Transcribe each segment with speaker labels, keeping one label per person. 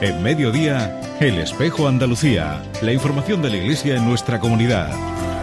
Speaker 1: En Mediodía, El Espejo Andalucía. La información de la Iglesia en nuestra comunidad.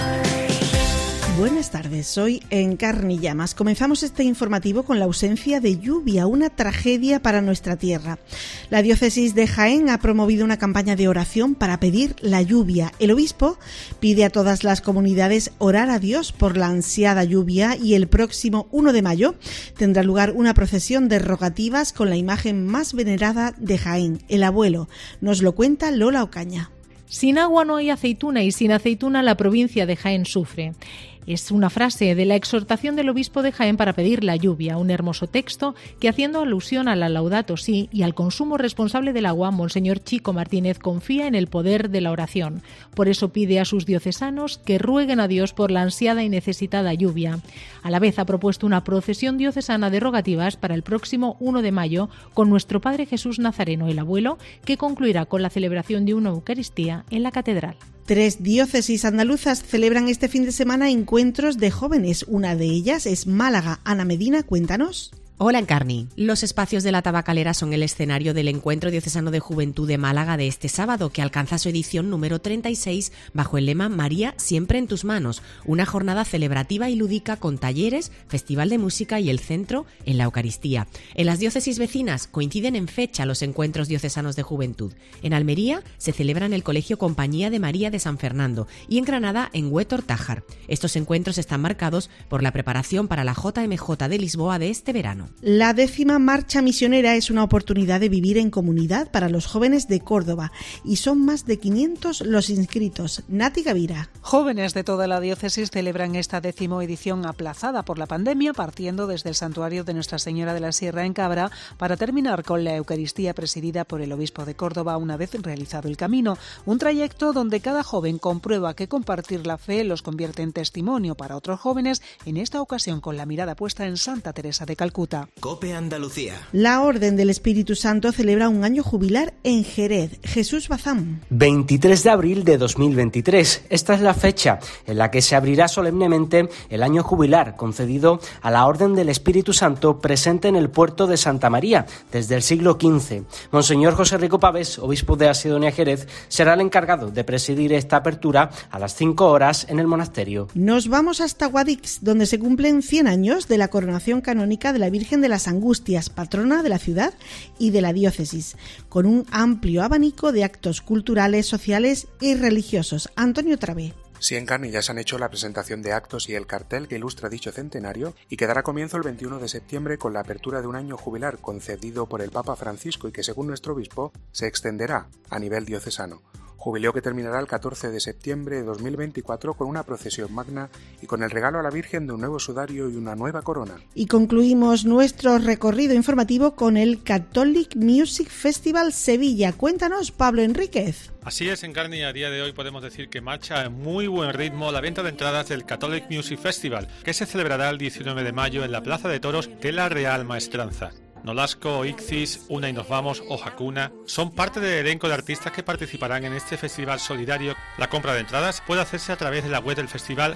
Speaker 2: Buenas tardes, hoy en Carne y Llamas. Comenzamos este informativo con la ausencia de lluvia, una tragedia para nuestra tierra. La diócesis de Jaén ha promovido una campaña de oración para pedir la lluvia. El obispo pide a todas las comunidades orar a Dios por la ansiada lluvia y el próximo 1 de mayo tendrá lugar una procesión de rogativas con la imagen más venerada de Jaén, el abuelo. Nos lo cuenta Lola Ocaña.
Speaker 3: Sin agua no hay aceituna y sin aceituna la provincia de Jaén sufre. Es una frase de la exhortación del obispo de Jaén para pedir la lluvia, un hermoso texto que, haciendo alusión a la Laudato Si y al consumo responsable del agua, Monseñor Chico Martínez confía en el poder de la oración. Por eso pide a sus diocesanos que rueguen a Dios por la ansiada y necesitada lluvia. A la vez ha propuesto una procesión diocesana de rogativas para el próximo 1 de mayo con nuestro Padre Jesús Nazareno, el abuelo, que concluirá con la celebración de una Eucaristía en la catedral.
Speaker 2: 3 diócesis andaluzas celebran este fin de semana encuentros de jóvenes. Una de ellas es Málaga. Ana Medina, cuéntanos.
Speaker 4: Hola, Encarni. Los espacios de la Tabacalera son el escenario del Encuentro Diocesano de Juventud de Málaga de este sábado, que alcanza su edición número 36 bajo el lema María, siempre en tus manos, una jornada celebrativa y lúdica con talleres, festival de música y el centro en la Eucaristía. En las diócesis vecinas coinciden en fecha los Encuentros Diocesanos de Juventud. En Almería se celebra en el Colegio Compañía de María de San Fernando y en Granada en Huétor Tájar. Estos encuentros están marcados por la preparación para la JMJ de Lisboa de este verano.
Speaker 2: La 10ª Marcha Misionera es una oportunidad de vivir en comunidad para los jóvenes de Córdoba y son más de 500 los inscritos. Nati Gavira.
Speaker 5: Jóvenes de toda la diócesis celebran esta 10ª edición aplazada por la pandemia, partiendo desde el santuario de Nuestra Señora de la Sierra en Cabra para terminar con la Eucaristía presidida por el obispo de Córdoba una vez realizado el camino. Un trayecto donde cada joven comprueba que compartir la fe los convierte en testimonio para otros jóvenes, en esta ocasión con la mirada puesta en Santa Teresa de Calcuta.
Speaker 6: COPE Andalucía.
Speaker 2: La Orden del Espíritu Santo celebra un año jubilar en Jerez. Jesús Bazán.
Speaker 7: 23 de abril de 2023. Esta es la fecha en la que se abrirá solemnemente el año jubilar concedido a la Orden del Espíritu Santo presente en el puerto de Santa María desde el siglo XV. Monseñor José Rico Pavés, obispo de Asidonia Jerez, será el encargado de presidir esta apertura a las 5 horas en el monasterio.
Speaker 2: Nos vamos hasta Guadix, donde se cumplen 100 años de la coronación canónica de la Virgen de las Angustias, patrona de la ciudad y de la diócesis, con un amplio abanico de actos culturales, sociales y religiosos. Antonio Travé.
Speaker 8: Sí, en Carni ya se han hecho la presentación de actos y el cartel que ilustra dicho centenario y que dará comienzo el 21 de septiembre con la apertura de un año jubilar concedido por el Papa Francisco y que, según nuestro obispo, se extenderá a nivel diocesano. Jubileo que terminará el 14 de septiembre de 2024 con una procesión magna y con el regalo a la Virgen de un nuevo sudario y una nueva corona.
Speaker 2: Y concluimos nuestro recorrido informativo con el Catholic Music Festival Sevilla. Cuéntanos, Pablo Enríquez.
Speaker 9: Así es, Encarni, a día de hoy podemos decir que marcha en muy buen ritmo la venta de entradas del Catholic Music Festival, que se celebrará el 19 de mayo en la Plaza de Toros de la Real Maestranza. Nolasco, Ixis, Una y Nos Vamos o Hakuna son parte del elenco de artistas que participarán en este festival solidario. La compra de entradas puede hacerse a través de la web del festival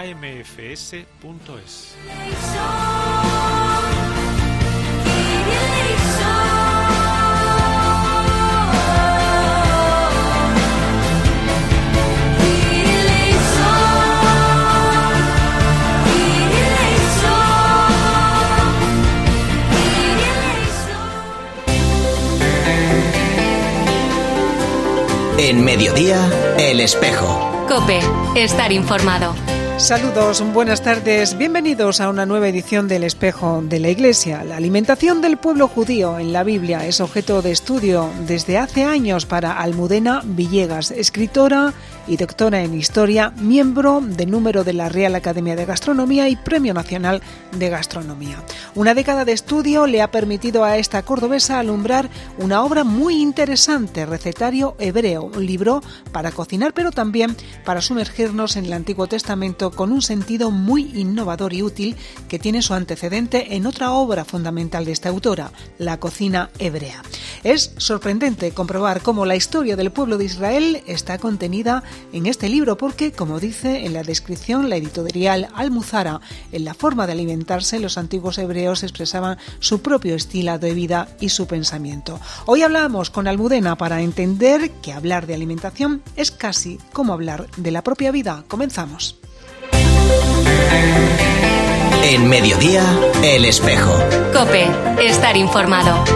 Speaker 9: kmfs.es.
Speaker 6: En Mediodía, El Espejo.
Speaker 10: COPE, estar informado.
Speaker 5: Saludos, buenas tardes, bienvenidos a una nueva edición del Espejo de la Iglesia. La alimentación del pueblo judío en la Biblia es objeto de estudio desde hace años para Almudena Villegas, escritora y doctora en Historia, miembro de número de la Real Academia de Gastronomía y Premio Nacional de Gastronomía. Una década de estudio le ha permitido a esta cordobesa alumbrar una obra muy interesante, Recetario Hebreo, un libro para cocinar, pero también para sumergirnos en el Antiguo Testamento con un sentido muy innovador y útil que tiene su antecedente en otra obra fundamental de esta autora, La cocina hebrea. Es sorprendente comprobar cómo la historia del pueblo de Israel está contenida en este libro porque, como dice en la descripción la editorial Almuzara, en la forma de alimentarse los antiguos hebreos expresaban su propio estilo de vida y su pensamiento. Hoy hablamos con Almudena para entender que hablar de alimentación es casi como hablar de la propia vida. Comenzamos.
Speaker 6: En Mediodía, El Espejo.
Speaker 10: COPE. Estar informado.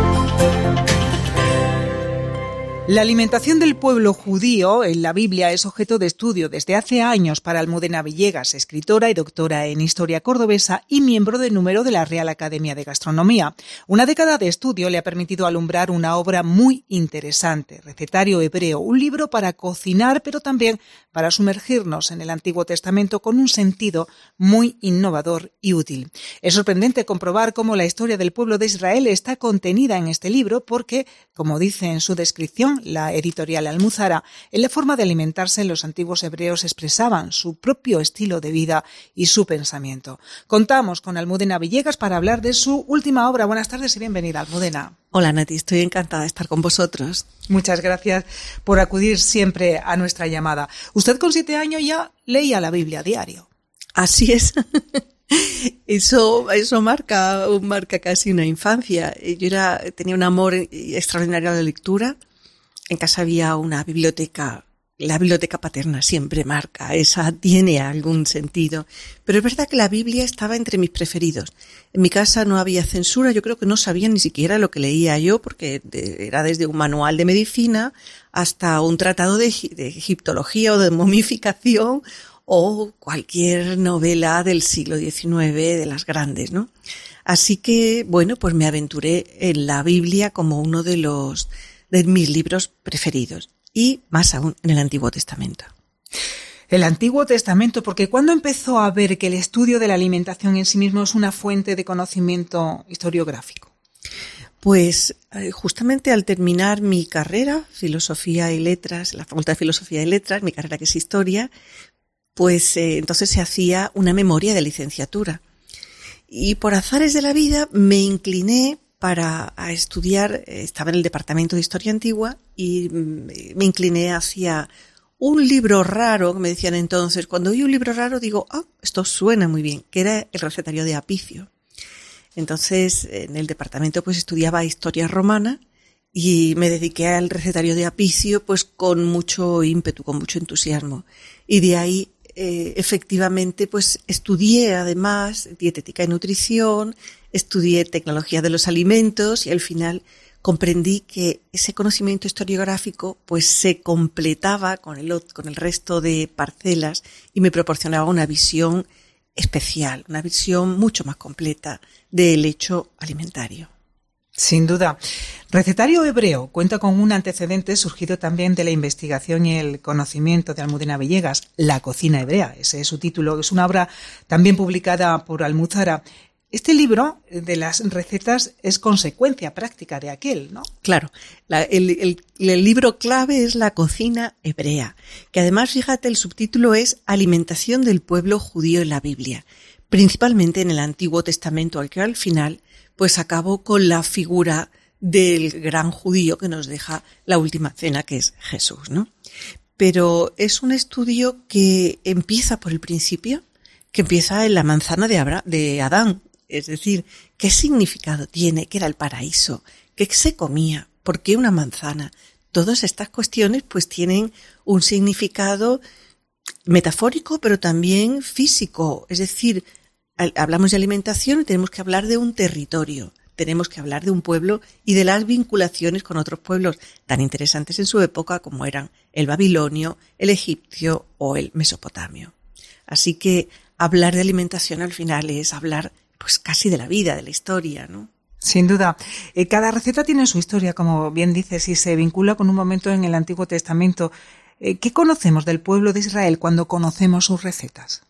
Speaker 5: La alimentación del pueblo judío en la Biblia es objeto de estudio desde hace años para Almudena Villegas, escritora y doctora en historia cordobesa y miembro de número de la Real Academia de Gastronomía. Una década de estudio le ha permitido alumbrar una obra muy interesante, Recetario Hebreo, un libro para cocinar, pero también para sumergirnos en el Antiguo Testamento con un sentido muy innovador y útil. Es sorprendente comprobar cómo la historia del pueblo de Israel está contenida en este libro porque, como dice en su descripción la editorial Almuzara, en la forma de alimentarse los antiguos hebreos expresaban su propio estilo de vida y su pensamiento. Contamos con Almudena Villegas para hablar de su última obra. Buenas tardes y bienvenida, Almudena.
Speaker 11: Hola, Nati, estoy encantada de estar con vosotros.
Speaker 5: Muchas gracias por acudir siempre a nuestra llamada. Usted con 7 años ya leía la Biblia a diario.
Speaker 11: Así es. Eso marca casi una infancia. Yo tenía un amor extraordinario a la lectura. En casa había una biblioteca, la biblioteca paterna siempre marca, esa tiene algún sentido. Pero es verdad que la Biblia estaba entre mis preferidos. En mi casa no había censura, yo creo que no sabían ni siquiera lo que leía yo, porque era desde un manual de medicina hasta un tratado de egiptología o de momificación o cualquier novela del siglo XIX, de las grandes, ¿no? Así que, bueno, pues me aventuré en la Biblia como uno de mis libros preferidos, y más aún en el Antiguo Testamento.
Speaker 5: El Antiguo Testamento, porque ¿cuándo empezó a ver que el estudio de la alimentación en sí mismo es una fuente de conocimiento historiográfico?
Speaker 11: Pues justamente al terminar mi carrera, Filosofía y Letras, la Facultad de Filosofía y Letras, mi carrera que es Historia, pues entonces se hacía una memoria de licenciatura. Y por azares de la vida me incliné para estudiar, estaba en el departamento de Historia Antigua y me incliné hacia un libro raro, que me decían entonces. Cuando oí un libro raro digo, esto suena muy bien, que era el Recetario de Apicio. Entonces en el departamento pues estudiaba Historia Romana y me dediqué al Recetario de Apicio pues con mucho ímpetu, con mucho entusiasmo. Y de ahí efectivamente pues estudié además dietética y nutrición, estudié tecnología de los alimentos y al final comprendí que ese conocimiento historiográfico pues se completaba con el resto de parcelas y me proporcionaba una visión especial, una visión mucho más completa del hecho alimentario.
Speaker 5: Sin duda. Recetario Hebreo cuenta con un antecedente surgido también de la investigación y el conocimiento de Almudena Villegas, La cocina hebrea. Ese es su título. Es una obra también publicada por Almuzara. Este libro de las recetas es consecuencia práctica de aquel, ¿no?
Speaker 11: Claro. El libro clave es La cocina hebrea, que además, fíjate, el subtítulo es Alimentación del pueblo judío en la Biblia, principalmente en el Antiguo Testamento, al que al final pues acabo con la figura del gran judío que nos deja la última cena, que es Jesús, ¿no? Pero es un estudio que empieza por el principio, que empieza en la manzana de Adán. Es decir, ¿qué significado tiene? ¿Qué era el paraíso? ¿Qué se comía? ¿Por qué una manzana? Todas estas cuestiones pues tienen un significado metafórico, pero también físico. Es decir, hablamos de alimentación y tenemos que hablar de un territorio, tenemos que hablar de un pueblo y de las vinculaciones con otros pueblos tan interesantes en su época como eran el babilonio, el egipcio o el mesopotamio. Así que hablar de alimentación al final es hablar pues casi de la vida, de la historia, ¿no?
Speaker 5: Sin duda. Cada receta tiene su historia, como bien dices, y se vincula con un momento en el Antiguo Testamento. ¿Qué conocemos del pueblo de Israel cuando conocemos sus recetas?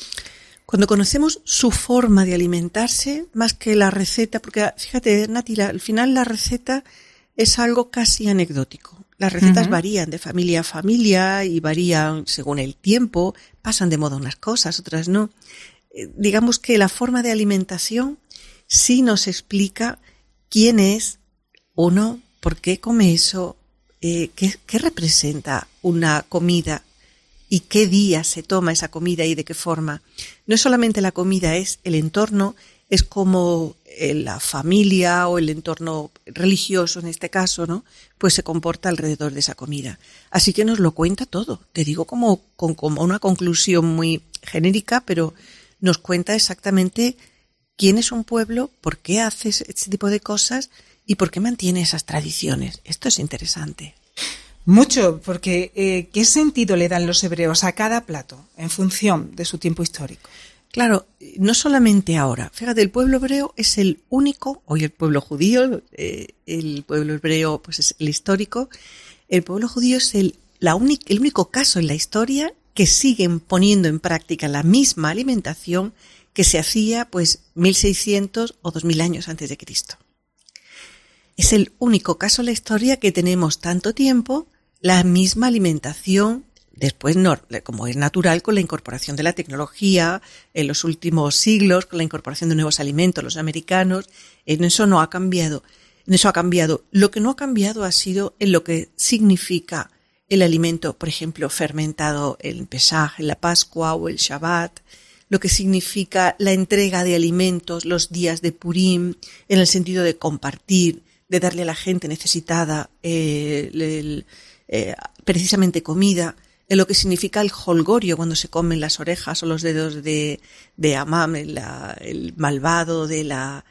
Speaker 11: Cuando conocemos su forma de alimentarse, más que la receta, porque fíjate, Nati, al final la receta es algo casi anecdótico. Las recetas varían de familia a familia y varían según el tiempo, pasan de moda unas cosas, otras no. Digamos que la forma de alimentación sí nos explica quién es uno, ¿por qué come eso? ¿Qué representa una comida? ¿Y qué día se toma esa comida y de qué forma? No es solamente la comida, es el entorno, es como la familia o el entorno religioso en este caso, ¿no? Pues se comporta alrededor de esa comida. Así que nos lo cuenta todo. Te digo como una conclusión muy genérica, pero nos cuenta exactamente quién es un pueblo, por qué hace este tipo de cosas y por qué mantiene esas tradiciones. Esto es interesante.
Speaker 5: Mucho, porque ¿qué sentido le dan los hebreos a cada plato en función de su tiempo histórico?
Speaker 11: Claro, no solamente ahora. Fíjate, el pueblo hebreo es el único, hoy el pueblo judío, el pueblo hebreo pues es el histórico. El pueblo judío es el único caso en la historia que siguen poniendo en práctica la misma alimentación que se hacía pues 1600 o 2000 años antes de Cristo. Es el único caso en la historia que tenemos tanto tiempo la misma alimentación. Después, como es natural, con la incorporación de la tecnología en los últimos siglos, con la incorporación de nuevos alimentos, los americanos, en eso no ha cambiado. En eso ha cambiado. Lo que no ha cambiado ha sido en lo que significa el alimento, por ejemplo, fermentado en Pesaj, en la Pascua o el Shabbat, lo que significa la entrega de alimentos, los días de Purim, en el sentido de compartir, de darle a la gente necesitada precisamente comida, en lo que significa el holgorio cuando se comen las orejas o los dedos de Amán, el malvado de la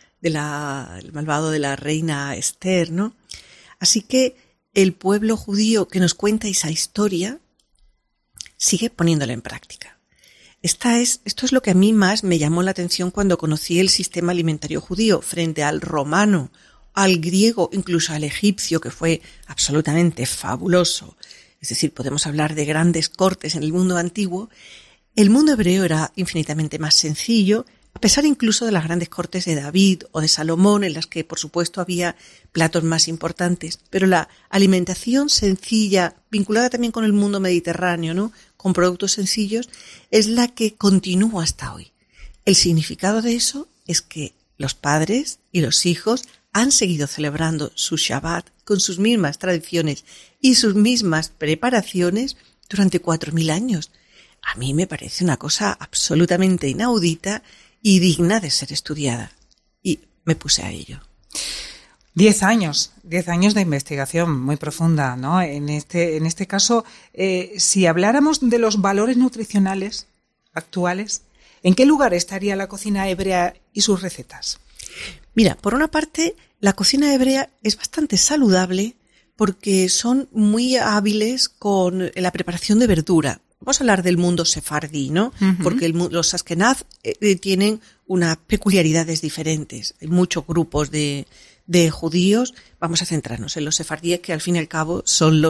Speaker 11: reina Esther, ¿no? Así que el pueblo judío que nos cuenta esa historia sigue poniéndola en práctica. Esto es lo que a mí más me llamó la atención cuando conocí el sistema alimentario judío frente al romano, al griego, incluso al egipcio, que fue absolutamente fabuloso. Es decir, podemos hablar de grandes cortes en el mundo antiguo. El mundo hebreo era infinitamente más sencillo, a pesar incluso de las grandes cortes de David o de Salomón, en las que, por supuesto, había platos más importantes. Pero la alimentación sencilla, vinculada también con el mundo mediterráneo, ¿no?, con productos sencillos, es la que continúa hasta hoy. El significado de eso es que los padres y los hijos han seguido celebrando su Shabbat con sus mismas tradiciones y sus mismas preparaciones durante 4000 años. A mí me parece una cosa absolutamente inaudita y digna de ser estudiada. Y me puse a ello.
Speaker 5: 10 años de investigación muy profunda, ¿no? En este caso, si habláramos de los valores nutricionales actuales, ¿en qué lugar estaría la cocina hebrea y sus recetas?
Speaker 11: Mira, por una parte, la cocina hebrea es bastante saludable porque son muy hábiles con la preparación de verdura. Vamos a hablar del mundo sefardí, ¿no? Uh-huh. Porque los Askenaz tienen unas peculiaridades diferentes. Hay muchos grupos de judíos. Vamos a centrarnos en los sefardíes, que al fin y al cabo son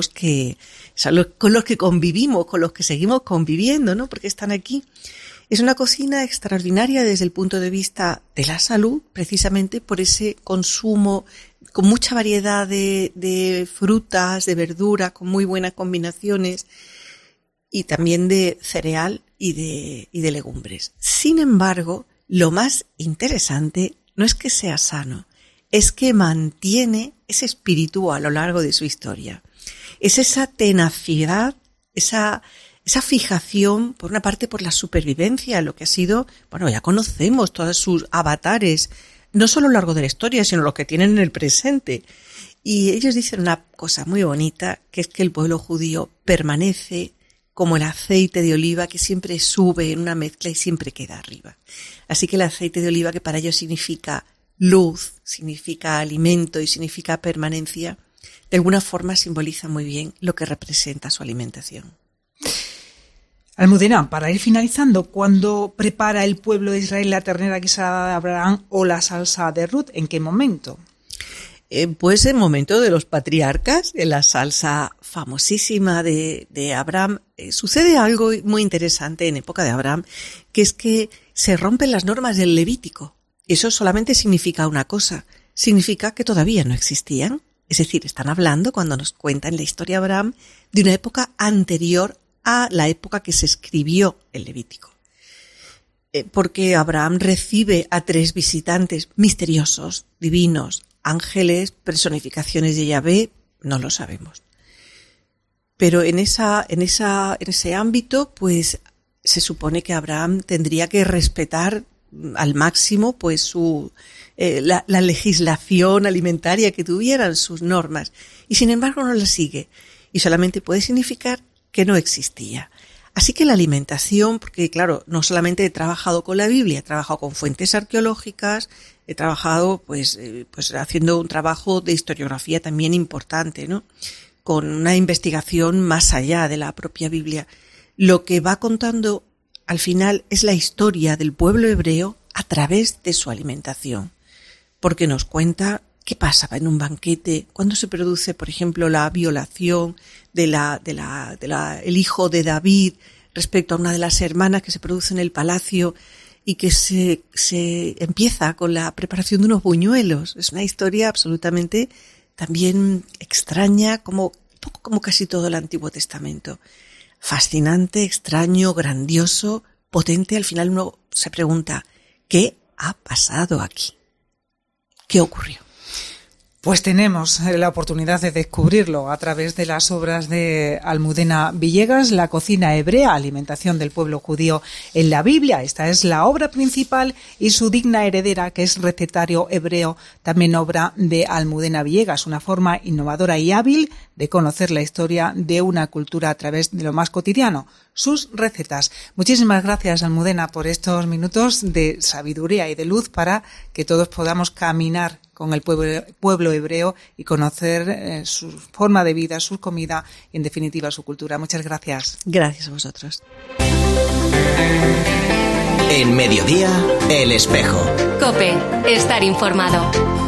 Speaker 11: con los que convivimos, con los que seguimos conviviendo, ¿no? Porque están aquí. Es una cocina extraordinaria desde el punto de vista de la salud, precisamente por ese consumo con mucha variedad de frutas, de verdura, con muy buenas combinaciones, y también de cereal y de legumbres. Sin embargo, lo más interesante no es que sea sano, es que mantiene ese espíritu a lo largo de su historia. Es esa tenacidad, esa fijación, por una parte, por la supervivencia, lo que ha sido, bueno, ya conocemos todos sus avatares, no solo a lo largo de la historia, sino lo que tienen en el presente. Y ellos dicen una cosa muy bonita, que es que el pueblo judío permanece como el aceite de oliva que siempre sube en una mezcla y siempre queda arriba. Así que el aceite de oliva, que para ellos significa luz, significa alimento y significa permanencia, de alguna forma simboliza muy bien lo que representa su alimentación.
Speaker 5: Almudena, para ir finalizando, ¿cuándo prepara el pueblo de Israel la ternera guisada de Abraham o la salsa de Ruth? ¿En qué momento?
Speaker 11: Pues en el momento de los patriarcas, en la salsa famosísima de Abraham. Sucede algo muy interesante en época de Abraham, que es que se rompen las normas del Levítico. Eso solamente significa una cosa, significa que todavía no existían. Es decir, están hablando, cuando nos cuentan la historia de Abraham, de una época anterior a la época que se escribió el Levítico. Porque Abraham recibe a 3 visitantes misteriosos, divinos, ángeles, personificaciones de Yahvé, no lo sabemos. Pero en ese ámbito, pues se supone que Abraham tendría que respetar al máximo pues la legislación alimentaria que tuvieran, sus normas, y sin embargo no la sigue, y solamente puede significar que no existía. Así que la alimentación, porque claro, no solamente he trabajado con la Biblia, he trabajado con fuentes arqueológicas, he trabajado pues haciendo un trabajo de historiografía también importante, ¿no? Con una investigación más allá de la propia Biblia. Lo que va contando al final es la historia del pueblo hebreo a través de su alimentación, porque nos cuenta qué pasaba en un banquete, cuando se produce, por ejemplo, la violación el hijo de David respecto a una de las hermanas que se produce en el palacio y que se empieza con la preparación de unos buñuelos. Es una historia absolutamente también extraña, como casi todo el Antiguo Testamento. Fascinante, extraño, grandioso, potente. Al final uno se pregunta, ¿qué ha pasado aquí? ¿Qué ocurrió?
Speaker 5: Pues tenemos la oportunidad de descubrirlo a través de las obras de Almudena Villegas, La cocina hebrea, alimentación del pueblo judío en la Biblia. Esta es la obra principal y su digna heredera, que es Recetario hebreo, también obra de Almudena Villegas, una forma innovadora y hábil de conocer la historia de una cultura a través de lo más cotidiano, sus recetas. Muchísimas gracias, Almudena, por estos minutos de sabiduría y de luz para que todos podamos caminar con el pueblo hebreo y conocer su forma de vida, su comida y, en definitiva, su cultura. Muchas gracias.
Speaker 11: Gracias a vosotros.
Speaker 6: En Mediodía, El Espejo.
Speaker 10: COPE, estar informado.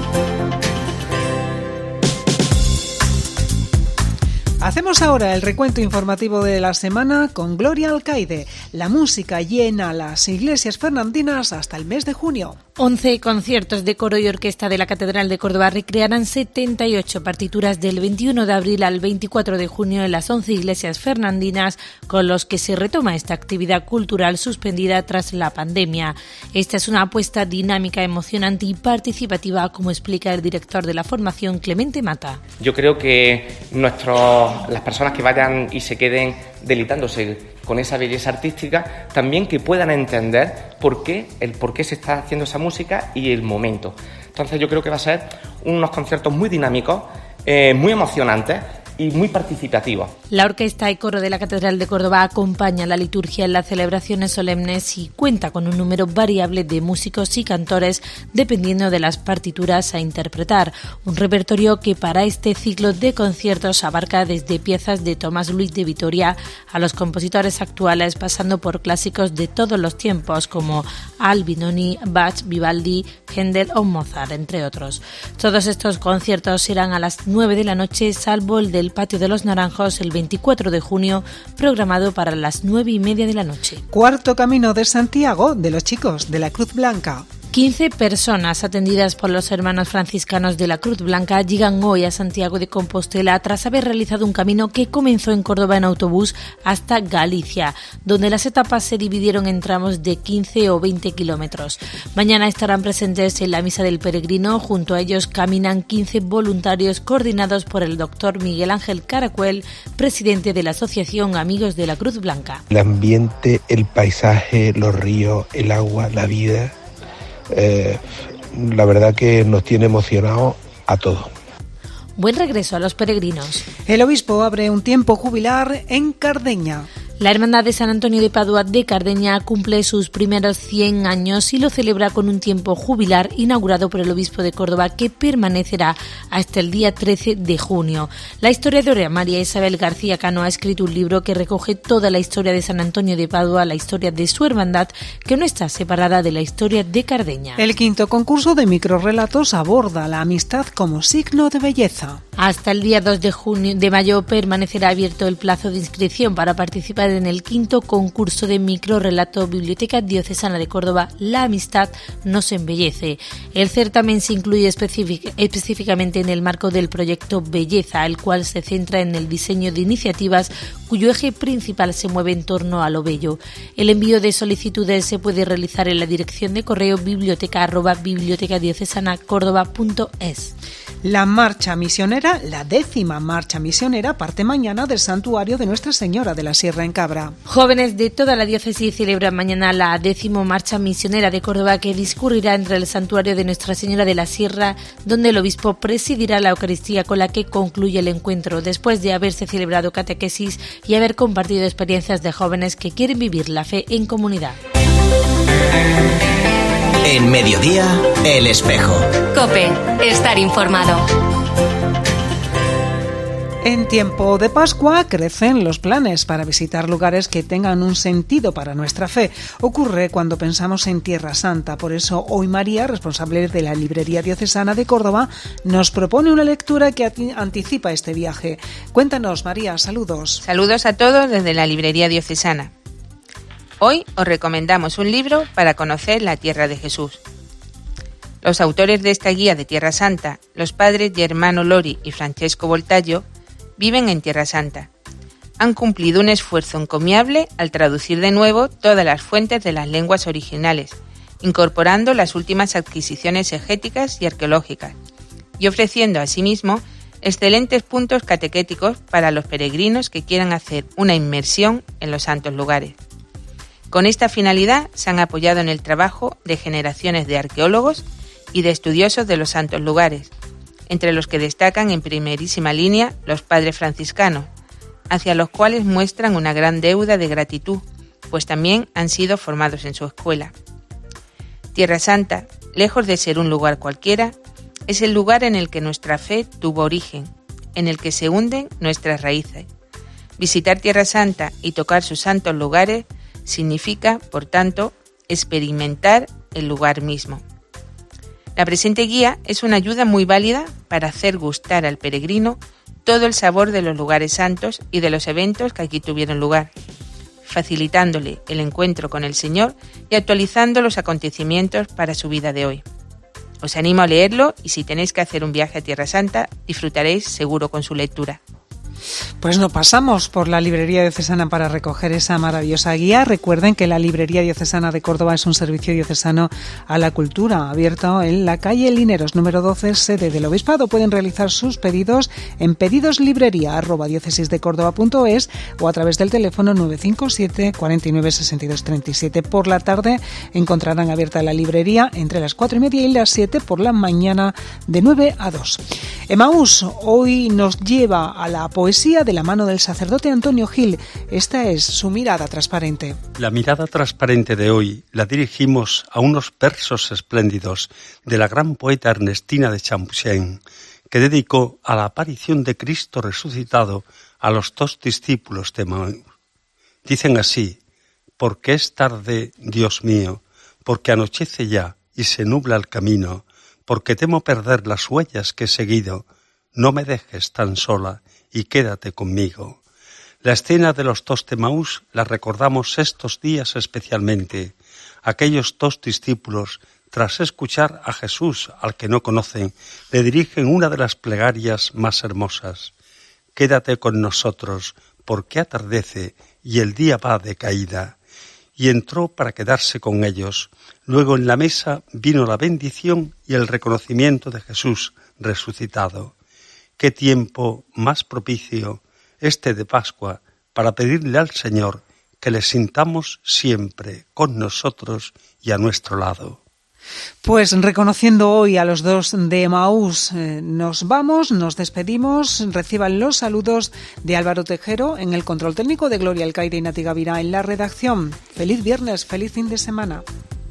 Speaker 5: Hacemos ahora el recuento informativo de la semana con Gloria Alcaide. La música llena las iglesias fernandinas hasta el mes de junio.
Speaker 12: 11 conciertos de coro y orquesta de la Catedral de Córdoba recrearán 78 partituras del 21 de abril al 24 de junio en las 11 iglesias fernandinas, con los que se retoma esta actividad cultural suspendida tras la pandemia. Esta es una apuesta dinámica, emocionante y participativa, como explica el director de la formación, Clemente Mata.
Speaker 13: Yo creo que las personas que vayan y se queden deleitándose con esa belleza artística, también que puedan entender por qué se está haciendo esa música y el momento. Entonces yo creo que va a ser unos conciertos muy dinámicos, muy emocionantes y muy participativos.
Speaker 12: La orquesta y coro de la Catedral de Córdoba acompaña la liturgia en las celebraciones solemnes y cuenta con un número variable de músicos y cantores dependiendo de las partituras a interpretar. Un repertorio que para este ciclo de conciertos abarca desde piezas de Tomás Luis de Vitoria a los compositores actuales, pasando por clásicos de todos los tiempos como Albinoni, Bach, Vivaldi, Händel o Mozart, entre otros. Todos estos conciertos serán a las 9 de la noche, salvo el del Patio de los Naranjos el 24 de junio, programado para las 9:30 de la noche.
Speaker 5: Cuarto Camino de Santiago de los chicos de la Cruz Blanca.
Speaker 12: 15 personas atendidas por los hermanos franciscanos de la Cruz Blanca llegan hoy a Santiago de Compostela tras haber realizado un camino que comenzó en Córdoba en autobús hasta Galicia, donde las etapas se dividieron en tramos de 15 o 20 kilómetros. Mañana estarán presentes en la Misa del Peregrino. Junto a ellos caminan 15 voluntarios coordinados por el doctor Miguel Ángel Caracuel, presidente de la Asociación Amigos de la Cruz Blanca.
Speaker 14: El ambiente, el paisaje, los ríos, el agua, la vida... la verdad que nos tiene emocionados a todos.
Speaker 12: Buen regreso a los peregrinos.
Speaker 5: El obispo abre un tiempo jubilar en Cardeña.
Speaker 12: La Hermandad de San Antonio de Padua de Cardeña cumple sus primeros 100 años y lo celebra con un tiempo jubilar inaugurado por el obispo de Córdoba, que permanecerá hasta el día 13 de junio. La historiadora María Isabel García Cano ha escrito un libro que recoge toda la historia de San Antonio de Padua, la historia de su hermandad, que no está separada de la historia de Cardeña.
Speaker 5: El quinto concurso de microrrelatos aborda la amistad como signo de belleza.
Speaker 12: Hasta el día 2 de mayo permanecerá abierto el plazo de inscripción para participar en el 5º concurso de microrrelato Biblioteca Diocesana de Córdoba, La amistad nos embellece. El certamen se incluye específicamente en el marco del proyecto Belleza, el cual se centra en el diseño de iniciativas cuyo eje principal se mueve en torno a lo bello. El envío de solicitudes se puede realizar en la dirección de correo biblioteca@bibliotecadiocesanacordoba.es.
Speaker 5: La marcha misionera, la 10ª marcha misionera, parte mañana del santuario de Nuestra Señora de la Sierra en Cabra.
Speaker 12: Jóvenes de toda la diócesis celebran mañana la 10ª marcha misionera de Córdoba, que discurrirá entre el santuario de Nuestra Señora de la Sierra, donde el obispo presidirá la Eucaristía, con la que concluye el encuentro, después de haberse celebrado catequesis y haber compartido experiencias de jóvenes que quieren vivir la fe en comunidad.
Speaker 6: En Mediodía, El Espejo.
Speaker 10: COPE, estar informado.
Speaker 5: En tiempo de Pascua crecen los planes para visitar lugares que tengan un sentido para nuestra fe. Ocurre cuando pensamos en Tierra Santa. Por eso hoy María, responsable de la Librería Diocesana de Córdoba, nos propone una lectura que anticipa este viaje. Cuéntanos, María, saludos.
Speaker 15: Saludos a todos desde la Librería Diocesana. Hoy os recomendamos un libro para conocer la tierra de Jesús. Los autores de esta guía de Tierra Santa, los padres Germano Lori y Francesco Voltaggio, viven en Tierra Santa. Han cumplido un esfuerzo encomiable al traducir de nuevo todas las fuentes de las lenguas originales, incorporando las últimas adquisiciones exegéticas y arqueológicas, y ofreciendo asimismo excelentes puntos catequéticos para los peregrinos que quieran hacer una inmersión en los santos lugares. Con esta finalidad se han apoyado en el trabajo de generaciones de arqueólogos y de estudiosos de los santos lugares, entre los que destacan en primerísima línea los padres franciscanos, hacia los cuales muestran una gran deuda de gratitud, pues también han sido formados en su escuela. Tierra Santa, lejos de ser un lugar cualquiera, es el lugar en el que nuestra fe tuvo origen, en el que se hunden nuestras raíces. Visitar Tierra Santa y tocar sus santos lugares significa, por tanto, experimentar el lugar mismo. La presente guía es una ayuda muy válida para hacer gustar al peregrino todo el sabor de los lugares santos y de los eventos que aquí tuvieron lugar, facilitándole el encuentro con el Señor y actualizando los acontecimientos para su vida de hoy. Os animo a leerlo y si tenéis que hacer un viaje a Tierra Santa, disfrutaréis seguro con su lectura.
Speaker 5: Pues no pasamos por la Librería Diocesana para recoger esa maravillosa guía. Recuerden que la Librería Diocesana de Córdoba es un servicio diocesano a la cultura, abierto en la calle Lineros, número 12, sede del Obispado. Pueden realizar sus pedidos en pedidoslibrería@diocesisdecordoba.es o a través del teléfono 957 49 62 37. Por la tarde encontrarán abierta la librería entre las 4:30 y las 7, por la mañana de 9 a 2. Emaús hoy nos lleva a la poesía de la mano del sacerdote Antonio Gil. Esta es su mirada transparente.
Speaker 16: La mirada transparente de hoy la dirigimos a unos versos espléndidos de la gran poeta Ernestina de Champusén, que dedicó a la aparición de Cristo resucitado a los 2 discípulos de Emaús. Dicen así: porque es tarde, Dios mío, porque anochece ya y se nubla el camino, porque temo perder las huellas que he seguido, no me dejes tan sola y quédate conmigo. La escena de los 2 de Emaús la recordamos estos días especialmente. Aquellos 2 discípulos, tras escuchar a Jesús al que no conocen, le dirigen una de las plegarias más hermosas: quédate con nosotros, porque atardece y el día va de caída. Y entró para quedarse con ellos. Luego en la mesa vino la bendición y el reconocimiento de Jesús resucitado. Qué tiempo más propicio este de Pascua para pedirle al Señor que le sintamos siempre con nosotros y a nuestro lado.
Speaker 5: Pues reconociendo hoy a los 2 de Emaús, nos vamos, nos despedimos. Reciban los saludos de Álvaro Tejero en el control técnico, de Gloria Alcaide y Nati Gavira en la redacción. Feliz viernes, feliz fin de semana.